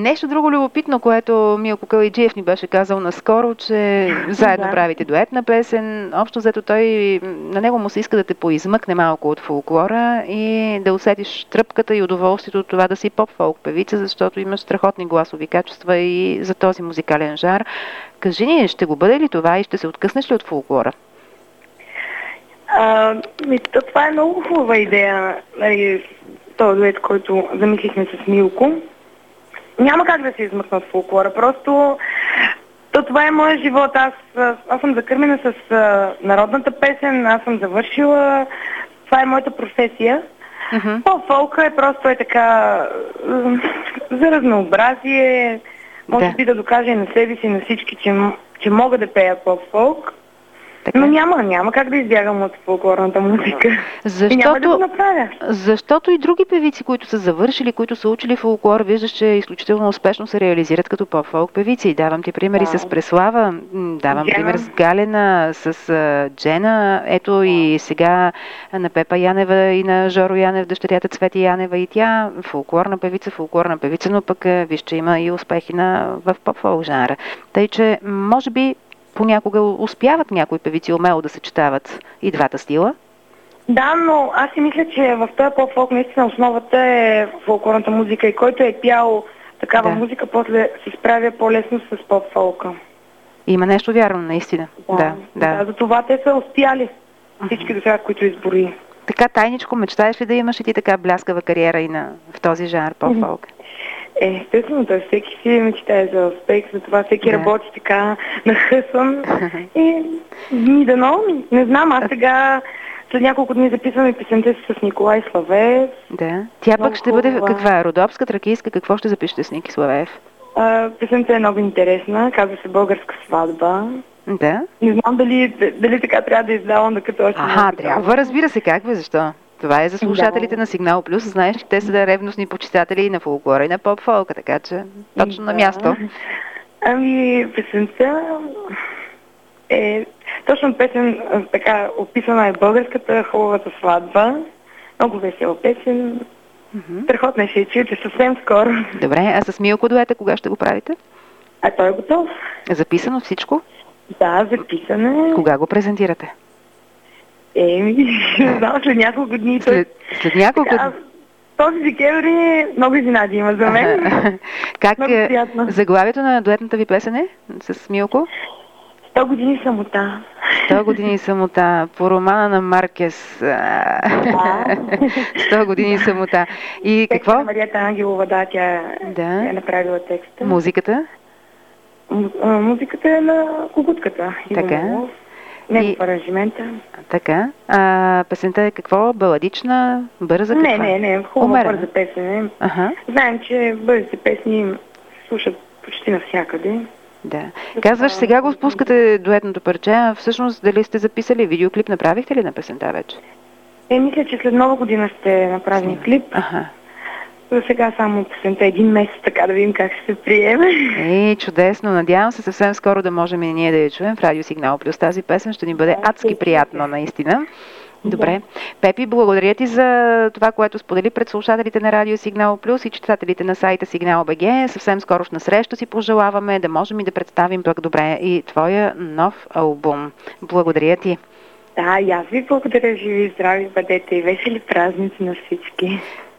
Нещо друго любопитно, което Милко Калайджиев ни беше казал наскоро, че заедно правите дуетна песен. Общо взето на него му се иска да те поизмъкне малко от фолклора и да усетиш тръпката и удоволствието от това да си поп-фолк певица, защото имаш страхотни гласови качества и за този музикален жар. Кажи ни, ще го бъде ли това и ще се откъснеш ли от фолклора? Това е много хубава идея, този дует, който замислихме с Милко. Няма как да се измъкна от фолклора, просто това е моят живот. Аз съм закърмена с народната песен, аз съм завършила, това е моята професия. Фолка е просто така за разнообразие, може би да докаже на себе си, на всички, че мога да пея поп-фолк. Така. Но няма как да избягам от фолклорната музика. И няма да го направя. Защото и други певици, които са завършили, които са учили фолклор, виждаш, че изключително успешно се реализират като поп-фолк певици. Давам ти примери с Преслава, давам пример с Галена, с Джена, ето и сега на Пепа Янева и на Жоро Янев, дъщерята Цвети Янева, и тя фолклорна певица, но пък виж, че има и успехи в поп-фолк жанра. Тъй, че може би понякога успяват някои певици умело да съчетават и двата стила. Да, но аз си мисля, че в този поп-фолк наистина основата е фолклорната музика и който е пял такава музика, после се справя по-лесно с поп-фолка. Има нещо вярно, наистина. Да. За това те са успяли всички до сега, които избори. Така тайничко мечтаеш ли да имаш и ти така бляскава кариера и в този жанр поп-фолк? Естествено, всеки си мечтае за успех, за това всеки работи така нахъсан. И не знам, аз сега след няколко дни записваме песента си с Николай Славеев. Да. Тя пък ще бъде каква? Родопска, тракийска? Какво ще запишете с Ники Славеев? Песента е много интересна, казва се Българска сватба. Да. Не знам дали така трябва да издавам, докато още трябва, разбира се, как бе, защо? Това е за слушателите на Сигнал Плюс. Знаеш, че те са ревностни почитатели и на фолклора, и на поп-фолка, така че точно на място. Песента е точно песен, така описана е българската хубавата сватба. Много весела песен. Страхотна ще чуете съвсем скоро. Добре, а с Милко дуета кога ще го правите? Той е готов. Записано всичко? Да, записано е. Кога го презентирате? Не знам, след няколко дни. След няколко дни? Този декември много изненади има за мен. Как заглавието на дуетната ви песен е с Милко? 100 години самота. 100 години самота. По романа на Маркес. 100 години самота. И какво? Марията Ангелова, тя е направила текста. Музиката? Музиката е на Кугутката. Така. Не в аранжимента. Така. Песента е какво? Баладична? Бърза? Не. Хубава бърза песен. Знаем, че бързите песни слушат почти навсякъде. Да. Казваш, сега го спускате дуетното парче, а всъщност дали сте записали видеоклип, направихте ли на песента вече? Мисля, че след Нова година ще направим клип. За сега само песента един месец, така да видим как ще се приеме. Чудесно. Надявам се съвсем скоро да можем и ние да я чуем в Радио Сигнал Плюс. Тази песен ще ни бъде адски приятно, наистина. Добре. Пепи, благодаря ти за това, което сподели пред слушателите на Радио Сигнал Плюс и читателите на сайта Сигнал БГ. Съвсем скорошна среща си пожелаваме, да можем и да представим пък добре и твоя нов албум. Благодаря ти. Да, и аз ви благодаря, живи и здрави бъдете и весели празници на всички.